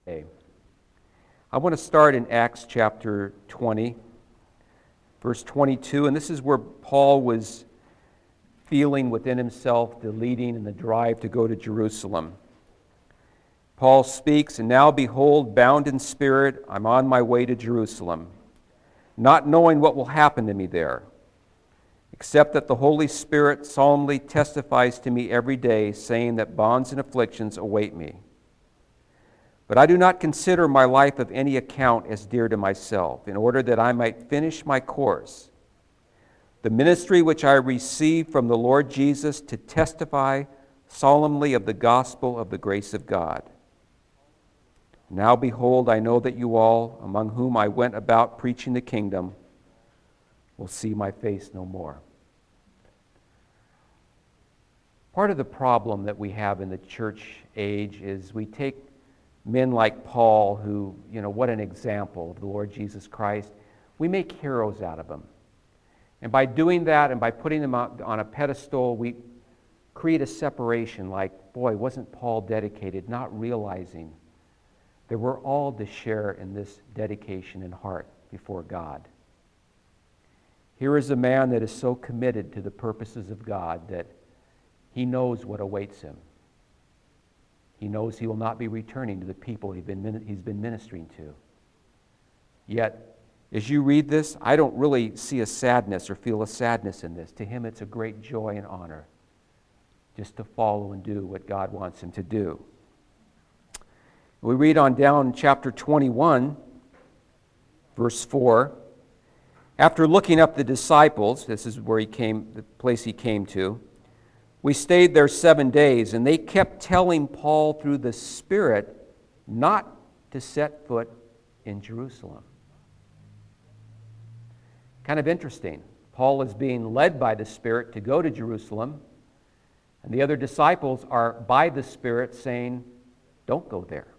Okay. I want to start in Acts chapter 20, verse 22, and this is where Paul was feeling within himself the leading and the drive to go to Jerusalem. Paul speaks, "And now behold, bound in spirit, I'm on my way to Jerusalem, not knowing what will happen to me there, except that the Holy Spirit solemnly testifies to me every day, saying that bonds and afflictions await me. But I do not consider my life of any account as dear to myself, in order that I might finish my course, the ministry which I received from the Lord Jesus to testify solemnly of the gospel of the grace of God. Now behold, I know that you all, among whom I went about preaching the kingdom, will see my face no more." Part of the problem that we have in the church age is we take men like Paul, who, what an example of the Lord Jesus Christ. We make heroes out of them. And by doing that and by putting them on a pedestal, we create a separation like, boy, wasn't Paul dedicated, not realizing that we're all to share in this dedication and heart before God. Here is a man that is so committed to the purposes of God that he knows what awaits him. He knows he will not be returning to the people he's been ministering to. Yet, as you read this, I don't really see a sadness or feel a sadness in this. To him, it's a great joy and honor just to follow and do what God wants him to do. We read on down in chapter 21, verse 4. After looking up the disciples, this is where the place he came to, we stayed there 7 days, and they kept telling Paul through the Spirit not to set foot in Jerusalem. Kind of interesting. Paul is being led by the Spirit to go to Jerusalem, and the other disciples are by the Spirit saying, don't go there.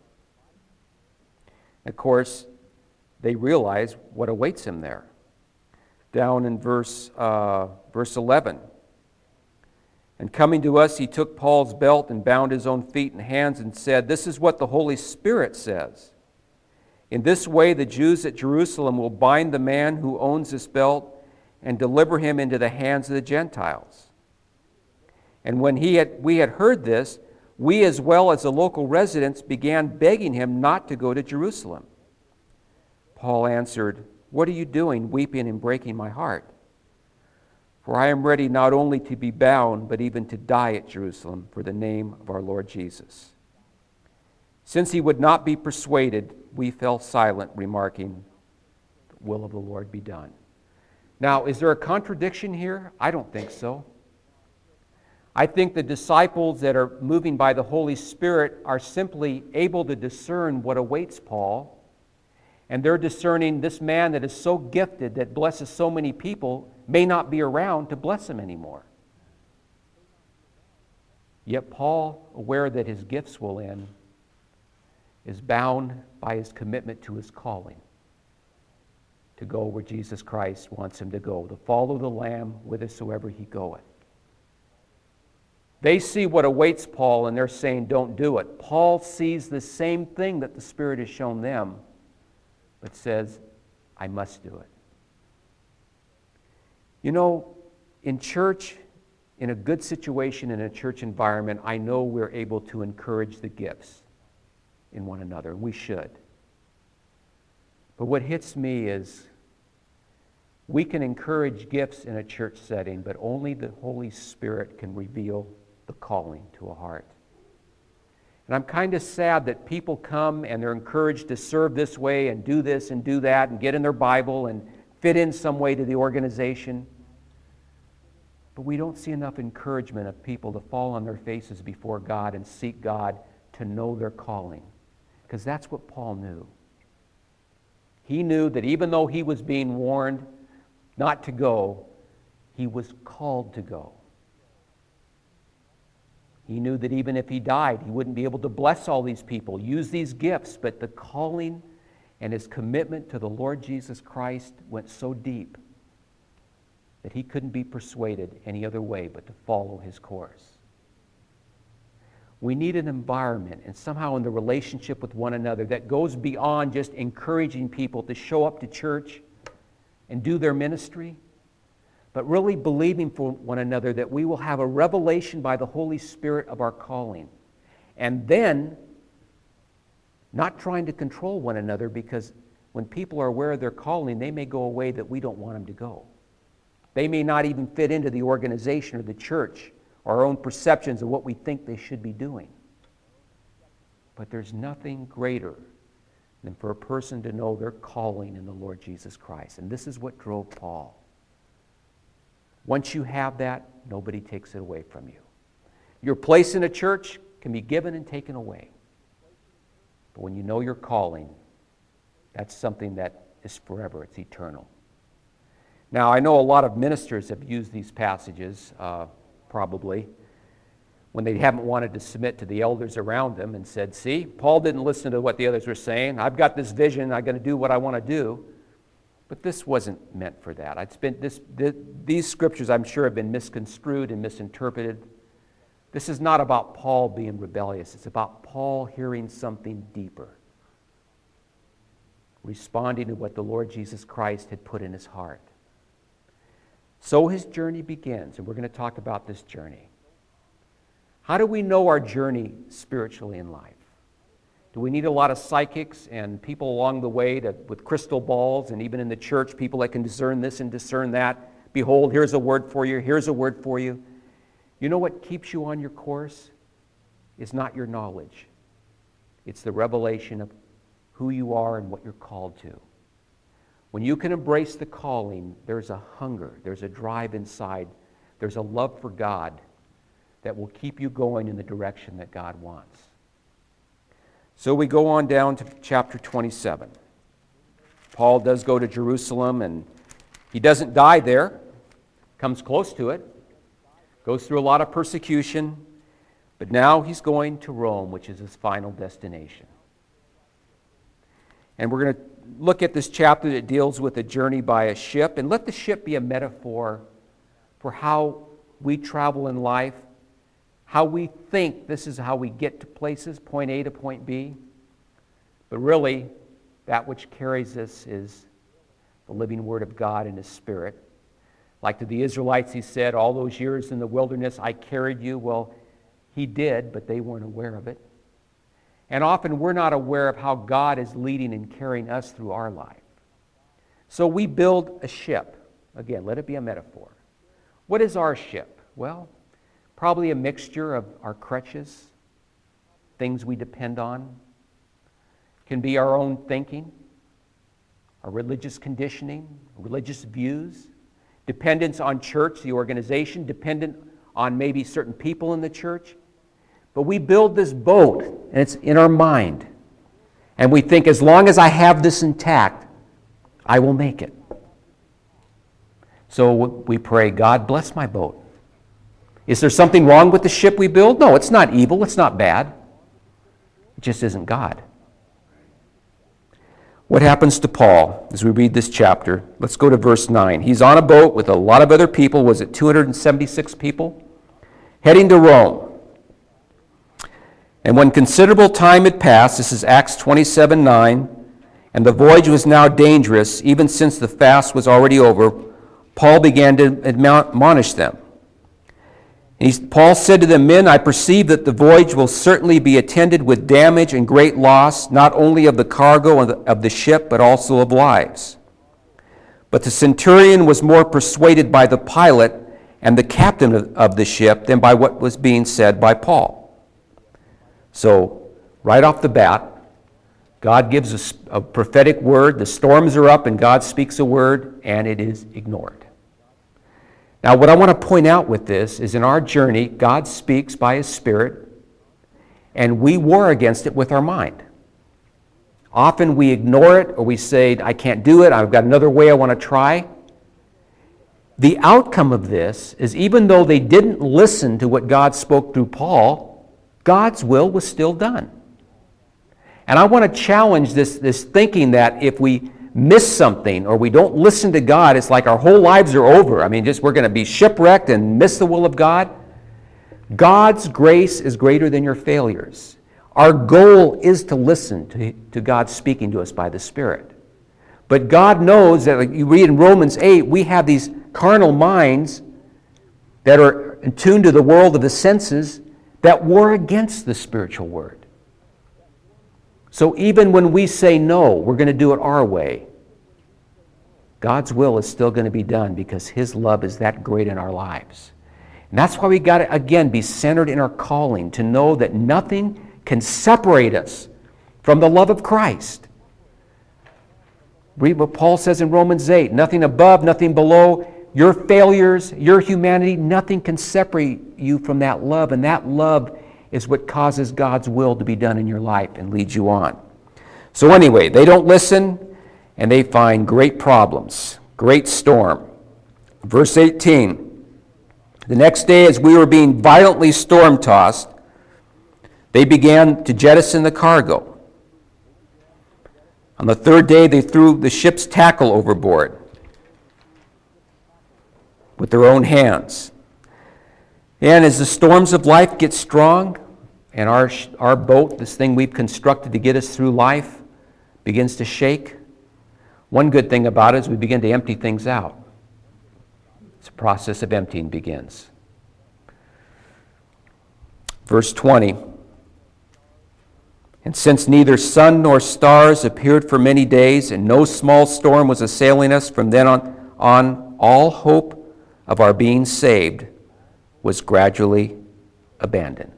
Of course, they realize what awaits him there. Down in verse 11. "And coming to us, he took Paul's belt and bound his own feet and hands and said, 'This is what the Holy Spirit says. In this way the Jews at Jerusalem will bind the man who owns this belt and deliver him into the hands of the Gentiles.' And when we had heard this, we as well as the local residents began begging him not to go to Jerusalem. Paul answered, 'What are you doing, weeping and breaking my heart? For I am ready not only to be bound, but even to die at Jerusalem for the name of our Lord Jesus.' Since he would not be persuaded, we fell silent, remarking, 'The will of the Lord be done.'" Now, is there a contradiction here? I don't think so. I think the disciples that are moving by the Holy Spirit are simply able to discern what awaits Paul, and they're discerning this man that is so gifted, that blesses so many people, may not be around to bless him anymore. Yet Paul, aware that his gifts will end, is bound by his commitment to his calling to go where Jesus Christ wants him to go, to follow the Lamb whithersoever he goeth. They see what awaits Paul and they're saying, don't do it. Paul sees the same thing that the Spirit has shown them, but says, I must do it. In church, in a good situation, in a church environment, I know we're able to encourage the gifts in one another, and we should. But what hits me is we can encourage gifts in a church setting, but only the Holy Spirit can reveal the calling to a heart. And I'm kind of sad that people come and they're encouraged to serve this way and do this and do that and get in their Bible and fit in some way to the organization. But we don't see enough encouragement of people to fall on their faces before God and seek God to know their calling. Because that's what Paul knew. He knew that even though he was being warned not to go, he was called to go. He knew that even if he died, he wouldn't be able to bless all these people, use these gifts, but the calling and his commitment to the Lord Jesus Christ went so deep that he couldn't be persuaded any other way but to follow his course. We need an environment and somehow in the relationship with one another that goes beyond just encouraging people to show up to church and do their ministry, but really believing for one another that we will have a revelation by the Holy Spirit of our calling. And then not trying to control one another, because when people are aware of their calling, they may go a way that we don't want them to go. They may not even fit into the organization or the church or our own perceptions of what we think they should be doing. But there's nothing greater than for a person to know their calling in the Lord Jesus Christ. And this is what drove Paul. Once you have that, nobody takes it away from you. Your place in a church can be given and taken away. But when you know your calling, that's something that is forever. It's eternal. Now, I know a lot of ministers have used these passages, probably, when they haven't wanted to submit to the elders around them and said, see, Paul didn't listen to what the others were saying. I've got this vision. I'm going to do what I want to do. But this wasn't meant for that. These scriptures, I'm sure, have been misconstrued and misinterpreted. This is not about Paul being rebellious. It's about Paul hearing something deeper, responding to what the Lord Jesus Christ had put in his heart. So his journey begins, and we're going to talk about this journey. How do we know our journey spiritually in life? Do we need a lot of psychics and people along the way with crystal balls, and even in the church, people that can discern this and discern that? Behold, here's a word for you, here's a word for you. You know what keeps you on your course? It's not your knowledge. It's the revelation of who you are and what you're called to. When you can embrace the calling, there's a hunger, there's a drive inside, there's a love for God that will keep you going in the direction that God wants. So we go on down to chapter 27. Paul does go to Jerusalem, and he doesn't die there, comes close to it, goes through a lot of persecution, but now he's going to Rome, which is his final destination. And we're going to look at this chapter that deals with a journey by a ship, and let the ship be a metaphor for how we travel in life, how we think this is how we get to places, point A to point B. But really, that which carries us is the living Word of God and His Spirit. Like to the Israelites, He said, all those years in the wilderness, I carried you. Well, He did, but they weren't aware of it. And often we're not aware of how God is leading and carrying us through our life. So we build a ship. Again, let it be a metaphor. What is our ship? Well, probably a mixture of our crutches, things we depend on. Can be our own thinking, our religious conditioning, religious views, dependence on church, the organization, dependent on maybe certain people in the church. But we build this boat, and it's in our mind. And we think, as long as I have this intact, I will make it. So we pray, God, bless my boat. Is there something wrong with the ship we build? No, it's not evil. It's not bad. It just isn't God. What happens to Paul as we read this chapter? Let's go to verse 9. He's on a boat with a lot of other people. Was it 276 people? Heading to Rome. And when considerable time had passed, this is Acts 27:9, and the voyage was now dangerous, even since the fast was already over, Paul began to admonish them. And Paul said to them, Men, I perceive that the voyage will certainly be attended with damage and great loss, not only of the cargo of the ship, but also of lives. But the centurion was more persuaded by the pilot and the captain of the ship than by what was being said by Paul. So, right off the bat, God gives us a prophetic word. The storms are up and God speaks a word, and it is ignored. Now, what I want to point out with this is in our journey, God speaks by His Spirit, and we war against it with our mind. Often we ignore it, or we say, I can't do it, I've got another way I want to try. The outcome of this is, even though they didn't listen to what God spoke through Paul, God's will was still done. And I want to challenge this thinking that if we miss something or we don't listen to God, it's like our whole lives are over. I mean, we're going to be shipwrecked and miss the will of God. God's grace is greater than your failures. Our goal is to listen to God speaking to us by the Spirit. But God knows that, like you read in Romans 8, we have these carnal minds that are attuned to the world of the senses that war against the spiritual word. So even when we say no, we're going to do it our way, God's will is still going to be done because His love is that great in our lives. And that's why we got to, again, be centered in our calling, to know that nothing can separate us from the love of Christ. Read what Paul says in Romans 8, nothing above, nothing below, your failures, your humanity, nothing can separate you from that love, and that love is what causes God's will to be done in your life and leads you on. So anyway, they don't listen, and they find great problems, great storm. Verse 18, the next day as we were being violently storm-tossed, they began to jettison the cargo. On the third day, they threw the ship's tackle overboard with their own hands. And as the storms of life get strong, and our boat, this thing we've constructed to get us through life, begins to shake, one good thing about it is we begin to empty things out. It's a process of emptying begins. Verse 20, and since neither sun nor stars appeared for many days, and no small storm was assailing us, from then on all hope of our being saved was gradually abandoned.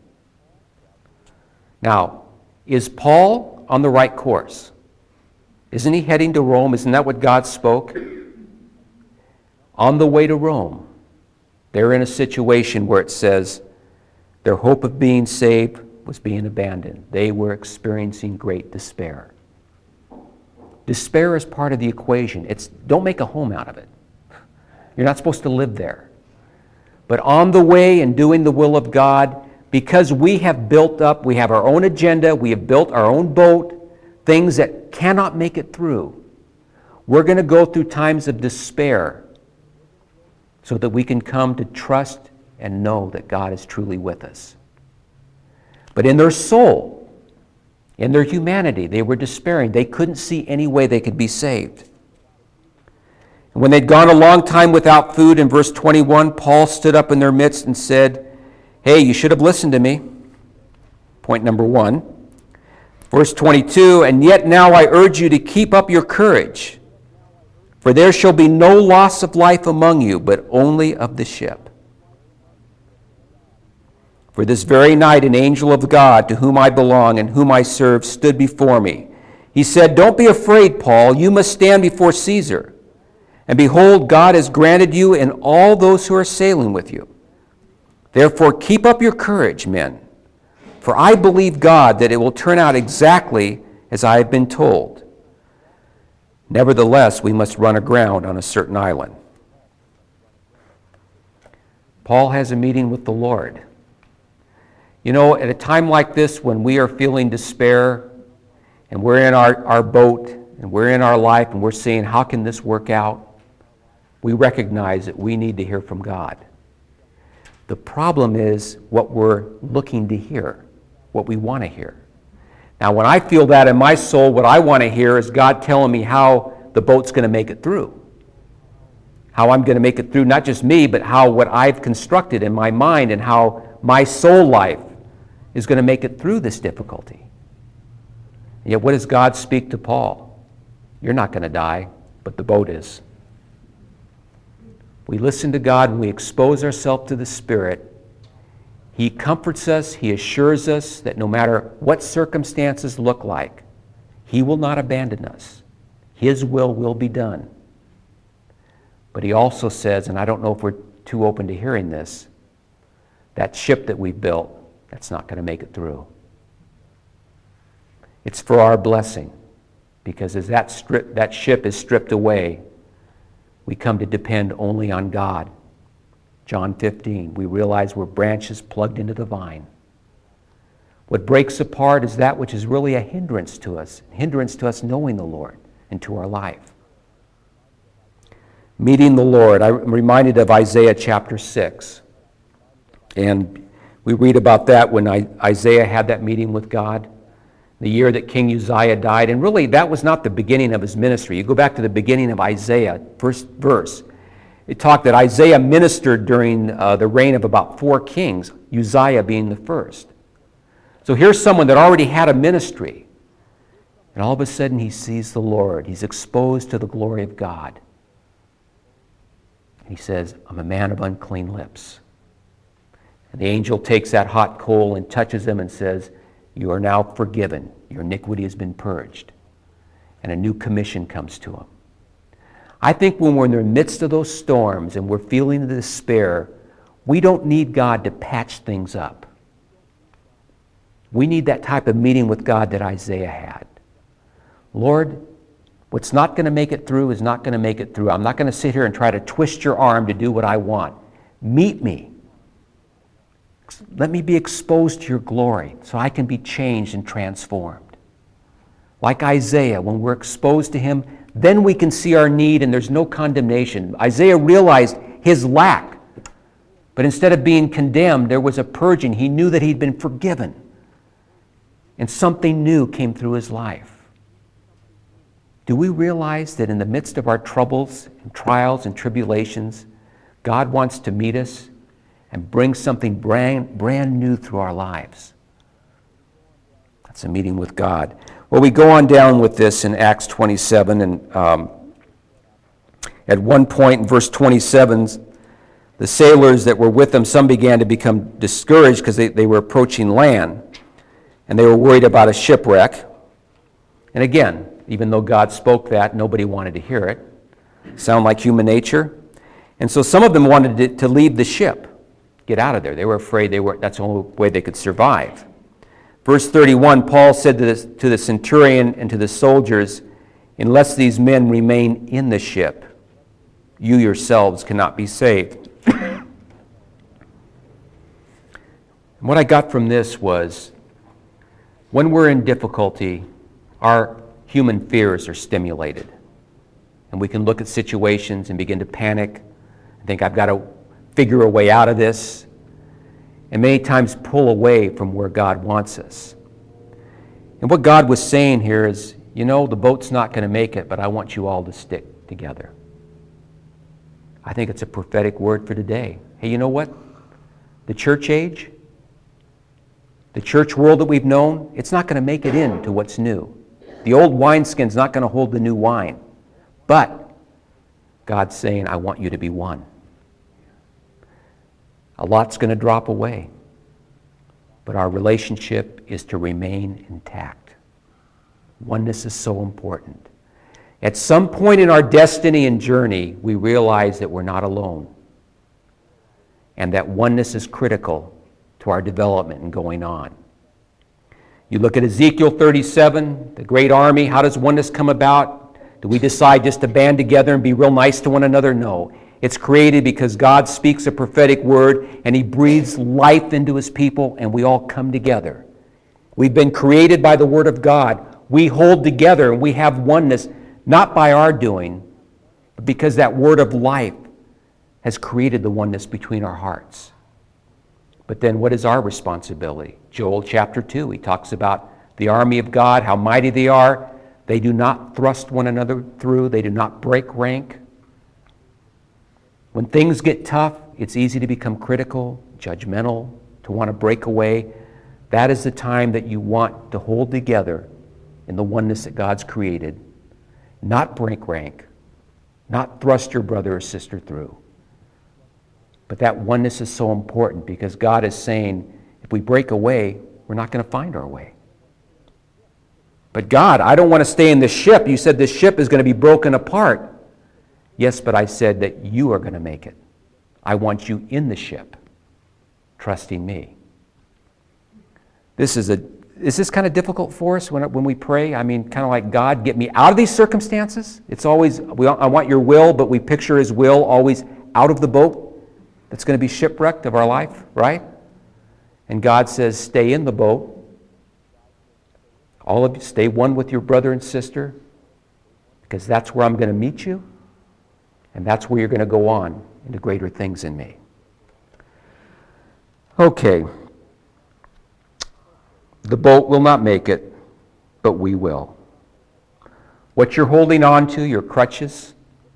Now, is Paul on the right course? Isn't he heading to Rome? Isn't that what God spoke? On the way to Rome, they're in a situation where it says their hope of being saved was being abandoned. They were experiencing great despair. Despair is part of the equation. Don't make a home out of it. You're not supposed to live there. But on the way and doing the will of God, because we have built up, we have our own agenda, we have built our own boat, things that cannot make it through, we're going to go through times of despair so that we can come to trust and know that God is truly with us. But in their soul, in their humanity, they were despairing. They couldn't see any way they could be saved. And when they'd gone a long time without food, in verse 21, Paul stood up in their midst and said, hey, you should have listened to me. Point number 1. Verse 22, and yet now I urge you to keep up your courage, for there shall be no loss of life among you, but only of the ship. For this very night an angel of God, to whom I belong and whom I serve, stood before me. He said, don't be afraid, Paul. You must stand before Caesar. And behold, God has granted you and all those who are sailing with you. Therefore keep up your courage, men. For I believe God that it will turn out exactly as I have been told. Nevertheless, we must run aground on a certain island. Paul has a meeting with the Lord. You know, at a time like this when we are feeling despair and we're in our boat and we're in our life and we're saying, how can this work out? We recognize that we need to hear from God. The problem is what we're looking to hear, what we want to hear. Now, when I feel that in my soul, what I want to hear is God telling me how the boat's going to make it through. How I'm going to make it through, not just me, but how what I've constructed in my mind and how my soul life is going to make it through this difficulty. And yet what does God speak to Paul? You're not going to die, but the boat is. We listen to God and we expose ourselves to the Spirit. He comforts us, He assures us that no matter what circumstances look like, He will not abandon us. His will be done. But He also says, and I don't know if we're too open to hearing this, that ship that we built, that's not going to make it through. It's for our blessing, because as that ship is stripped away, we come to depend only on God. John 15, we realize we're branches plugged into the vine. What breaks apart is that which is really a hindrance to us knowing the Lord and to our life. Meeting the Lord, I'm reminded of Isaiah chapter 6. And We read about that when Isaiah had that meeting with God, the year that King Uzziah died. And really, that was not the beginning of his ministry. You go back to the beginning of Isaiah, first verse. It talked that Isaiah ministered during the reign of about 4 kings, Uzziah being the first. So here's someone that already had a ministry. And all of a sudden he sees the Lord. He's exposed to the glory of God. And he says, I'm a man of unclean lips. And the angel takes that hot coal and touches him and says, you are now forgiven. Your iniquity has been purged. And a new commission comes to him. I think when we're in the midst of those storms and we're feeling the despair, we don't need God to patch things up. We need that type of meeting with God that Isaiah had. Lord, what's not going to make it through is not going to make it through. I'm not going to sit here and try to twist your arm to do what I want. Meet me. Let me be exposed to your glory so I can be changed and transformed. Like Isaiah, when we're exposed to him, then we can see our need and there's no condemnation. Isaiah realized his lack, but instead of being condemned, there was a purging. He knew that he'd been forgiven, and something new came through his life. Do we realize that in the midst of our troubles and trials and tribulations, God wants to meet us and bring something brand new through our lives? That's a meeting with God. Well, we go on down with this in Acts 27, and at one point in verse 27, the sailors that were with them, some began to become discouraged because they were approaching land, and they were worried about a shipwreck. And again, even though God spoke that, nobody wanted to hear it. Sound like human nature? And so some of them wanted to leave the ship, get out of there. They were afraid that's the only way they could survive. Verse 31, Paul said to the centurion and to the soldiers, unless these men remain in the ship, you yourselves cannot be saved. And what I got from this was, when we're in difficulty, our human fears are stimulated. And we can look at situations and begin to panic, and think, I've got to figure a way out of this, and many times pull away from where God wants us. And what God was saying here is, the boat's not going to make it, but I want you all to stick together. I think it's a prophetic word for today. Hey, you know what? The church age, the church world that we've known, it's not going to make it into what's new. The old wineskin's not going to hold the new wine. But God's saying, I want you to be one. A lot's going to drop away, but our relationship is to remain intact. Oneness is so important. At some point in our destiny and journey, we realize that we're not alone, and that oneness is critical to our development and going on. You look at Ezekiel 37, the great army. How does oneness come about? Do we decide just to band together and be real nice to one another? No. It's created because God speaks a prophetic word and he breathes life into his people, and we all come together. We've been created by the word of God. We hold together and we have oneness, not by our doing, but because that word of life has created the oneness between our hearts. But then what is our responsibility? Joel chapter 2, he talks about the army of God, how mighty they are. They do not thrust one another through. They do not break rank. When things get tough, it's easy to become critical, judgmental, to want to break away. That is the time that you want to hold together in the oneness that God's created. Not break rank, not thrust your brother or sister through. But that oneness is so important because God is saying, if we break away, we're not going to find our way. But God, I don't want to stay in this ship. You said this ship is going to be broken apart. Yes, but I said that you are going to make it. I want you in the ship, trusting me. Is this kind of difficult for us when we pray? I mean, kind of like, God, get me out of these circumstances? It's always, I want your will, but we picture his will always out of the boat that's going to be shipwrecked of our life, right? And God says, stay in the boat. All of you, stay one with your brother and sister, because that's where I'm going to meet you, and that's where you're going to go on into greater things in me. Okay, The boat will not make it, but we will. What you're holding on to, your crutches,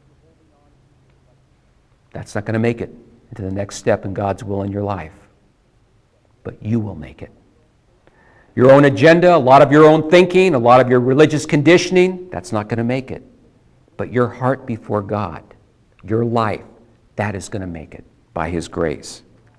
that's not going to make it into the next step in God's will in your life. But you will make it. Your own agenda, a lot of your own thinking, a lot of your religious conditioning, that's not going to make it. But your heart before God, your life, that is going to make it by His grace.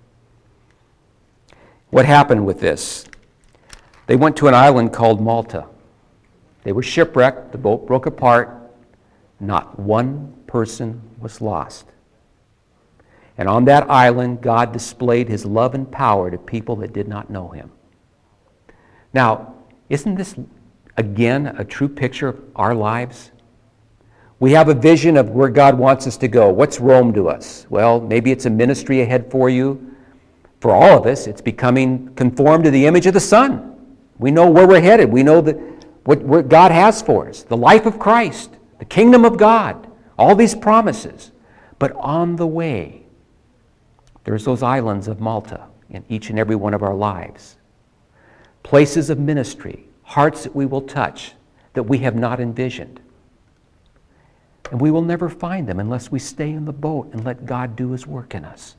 What happened with this? They went to an island called Malta. They were shipwrecked. The boat broke apart. Not one person was lost. And on that island, God displayed His love and power to people that did not know Him. Now, isn't this, again, a true picture of our lives? We have a vision of where God wants us to go. What's Rome to us? Well, maybe it's a ministry ahead for you. For all of us, it's becoming conformed to the image of the Son. We know where we're headed. We know that what God has for us, the life of Christ, the kingdom of God, all these promises. But on the way, there's those islands of Malta in each and every one of our lives. Places of ministry, hearts that we will touch that we have not envisioned. And we will never find them unless we stay in the boat and let God do His work in us.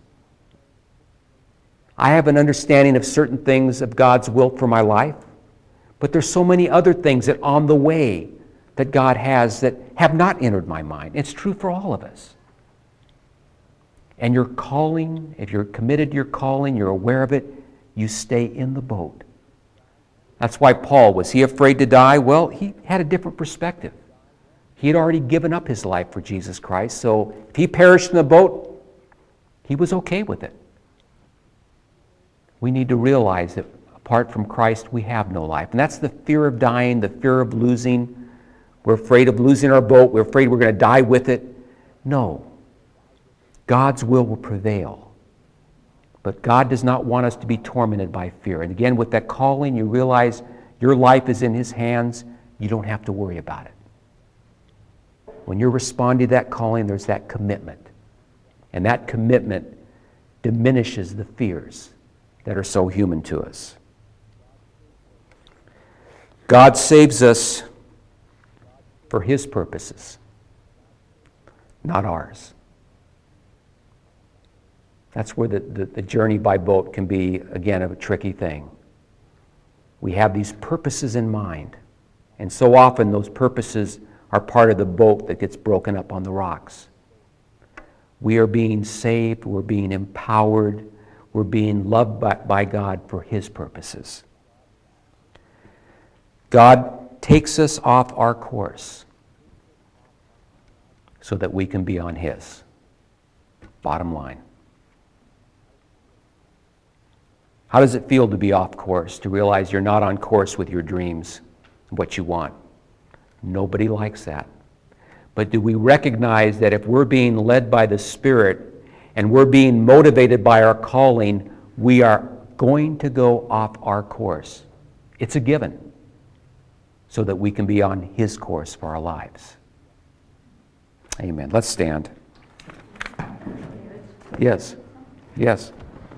I have an understanding of certain things of God's will for my life, but there's so many other things that on the way that God has that have not entered my mind. It's true for all of us. And your calling, if you're committed to your calling, you're aware of it, you stay in the boat. That's why Paul, was he afraid to die? Well, he had a different perspective. He had already given up his life for Jesus Christ, so if he perished in the boat, he was okay with it. We need to realize that apart from Christ, we have no life. And that's the fear of dying, the fear of losing. We're afraid of losing our boat. We're afraid we're going to die with it. No. God's will prevail. But God does not want us to be tormented by fear. And again, with that calling, you realize your life is in His hands. You don't have to worry about it. When you're responding to that calling, there's that commitment. And that commitment diminishes the fears that are so human to us. God saves us for His purposes, not ours. That's where the journey by boat can be, again, a tricky thing. We have these purposes in mind, and so often those purposes are part of the boat that gets broken up on the rocks. We are being saved, we're being empowered, we're being loved by God for His purposes. God takes us off our course so that we can be on His. Bottom line. How does it feel to be off course, to realize you're not on course with your dreams, what you want? Nobody likes that. But do we recognize that if we're being led by the Spirit and we're being motivated by our calling, we are going to go off our course? It's a given, so that we can be on His course for our lives. Amen. Let's stand. Yes. Yes.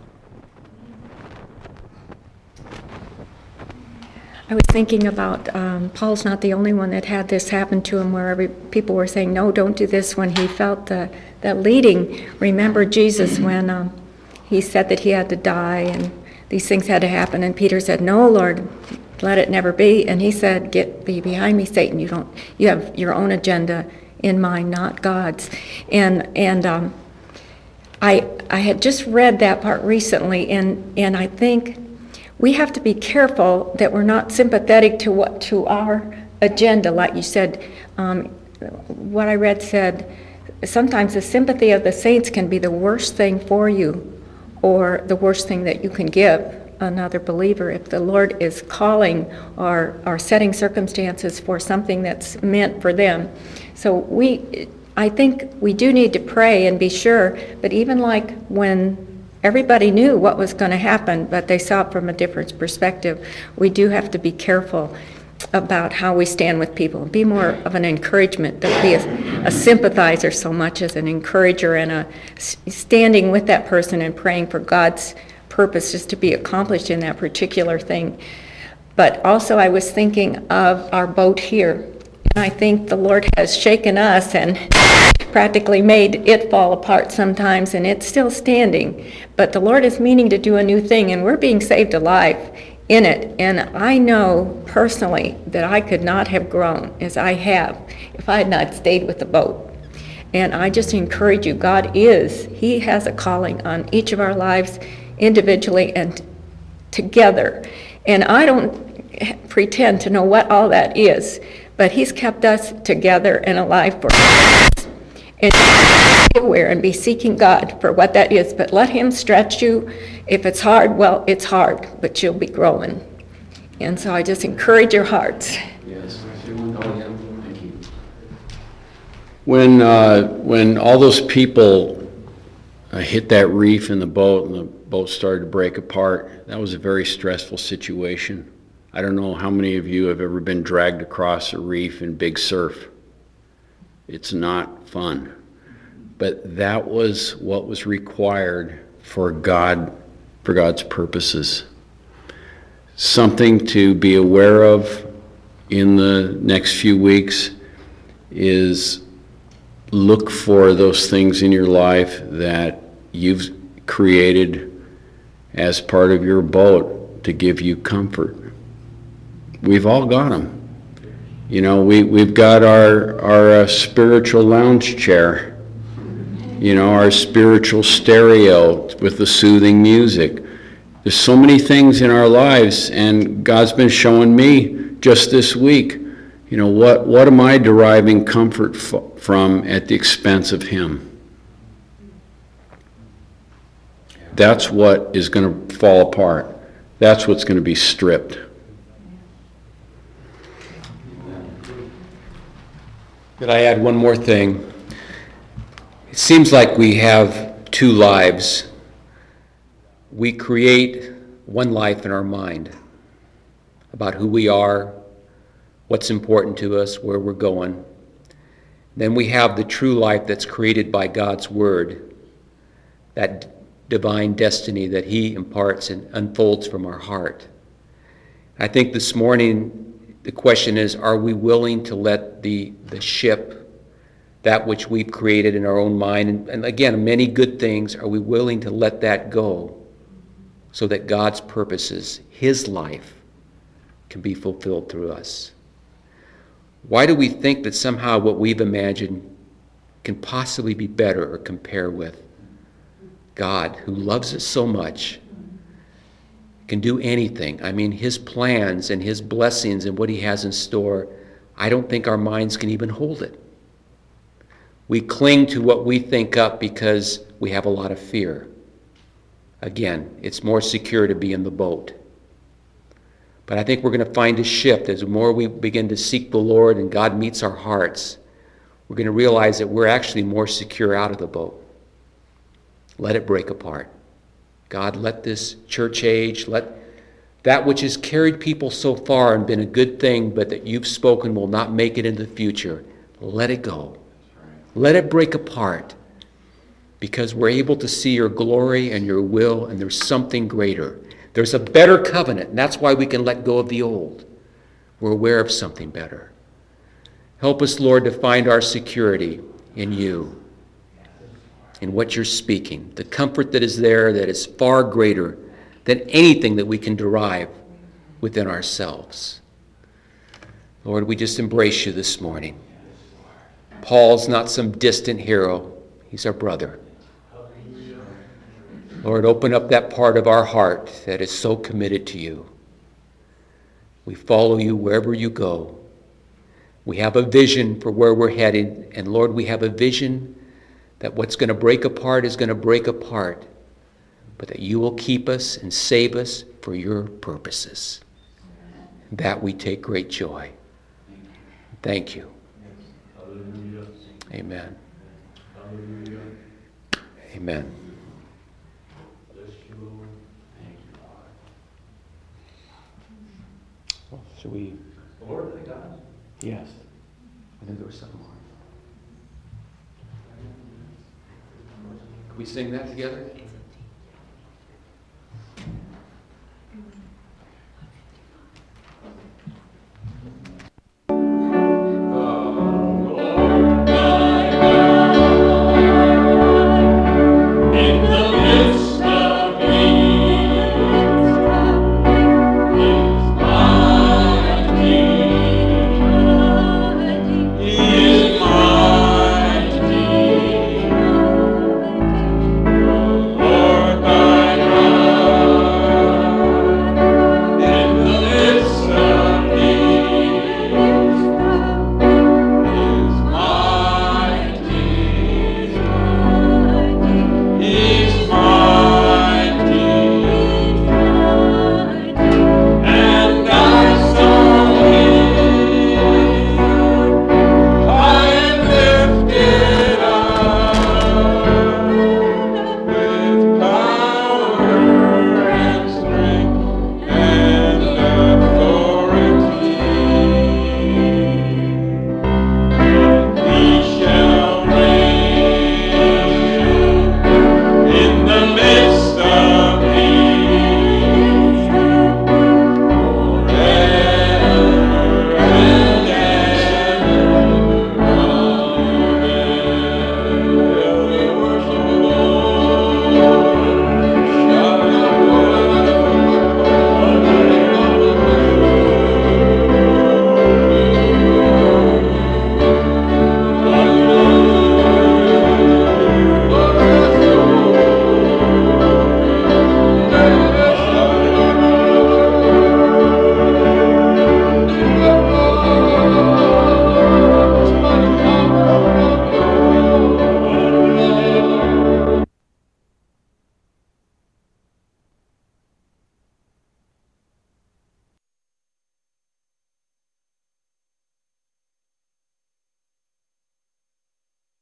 I was thinking about Paul's not the only one that had this happen to him, where people were saying, no, don't do this, when he felt that leading. Remember Jesus when he said that he had to die and these things had to happen, and Peter said, no, Lord, let it never be. And he said, get thee behind me, Satan. You have your own agenda in mind, not God's. And I had just read that part recently, and I think we have to be careful that we're not sympathetic to our agenda. Like you said, what I read said, sometimes the sympathy of the saints can be the worst thing for you, or the worst thing that you can give another believer if the Lord is calling or setting circumstances for something that's meant for them. So I think we do need to pray and be sure, but even like when everybody knew what was going to happen, but they saw it from a different perspective, we do have to be careful about how we stand with people. Be more of an encouragement, don't be a sympathizer so much as an encourager and a standing with that person and praying for God's purposes to be accomplished in that particular thing. But also I was thinking of our boat here. And I think the Lord has shaken us and practically made it fall apart sometimes, and it's still standing. But the Lord is meaning to do a new thing, and we're being saved alive in it. And I know personally that I could not have grown as I have if I had not stayed with the boat. And I just encourage you, He has a calling on each of our lives individually and together. And I don't pretend to know what all that is, but He's kept us together and alive for us. And be aware and be seeking God for what that is, but let Him stretch you. If it's hard, well, it's hard, but you'll be growing. And so I just encourage your hearts. Yes. Thank you. When all those people hit that reef in the boat and the boat started to break apart, that was a very stressful situation. I don't know how many of you have ever been dragged across a reef in big surf. It's not fun. But that was what was required for God's purposes. Something to be aware of in the next few weeks is look for those things in your life that you've created as part of your boat to give you comfort. We've all got them. You know, we've got our spiritual lounge chair, you know, our spiritual stereo with the soothing music. There's so many things in our lives, and God's been showing me just this week, you know, what am I deriving comfort from at the expense of Him? That's what is going to fall apart. That's what's going to be stripped. Could I add one more thing? It seems like we have two lives. We create one life in our mind about who we are, what's important to us, where we're going. Then we have the true life that's created by God's Word, that divine destiny that He imparts and unfolds from our heart. I think this morning the question is, are we willing to let the ship, that which we've created in our own mind, and again, many good things, are we willing to let that go so that God's purposes, His life, can be fulfilled through us? Why do we think that somehow what we've imagined can possibly be better or compare with God, who loves us so much, can do anything? I mean, His plans and His blessings and what He has in store, I don't think our minds can even hold it. We cling to what we think up because we have a lot of fear. Again, it's more secure to be in the boat. But I think we're going to find a shift as the more we begin to seek the Lord and God meets our hearts. We're going to realize that we're actually more secure out of the boat. Let it break apart. God, let this church age, let that which has carried people so far and been a good thing, but that You've spoken will not make it in the future, let it go. Let it break apart, because we're able to see Your glory and Your will, and there's something greater. There's a better covenant, and that's why we can let go of the old. We're aware of something better. Help us, Lord, to find our security in You, in what You're speaking, the comfort that is there that is far greater than anything that we can derive within ourselves. Lord, we just embrace You this morning. Paul's not some distant hero. He's our brother. Lord, open up that part of our heart that is so committed to You. We follow You wherever You go. We have a vision for where we're headed, and Lord, we have a vision that what's going to break apart is going to break apart, but that You will keep us and save us for Your purposes. That we take great joy. Thank You. Amen. Amen. Well, should we? Lord, thank God. Yes. I think there was something more. Can we sing that together?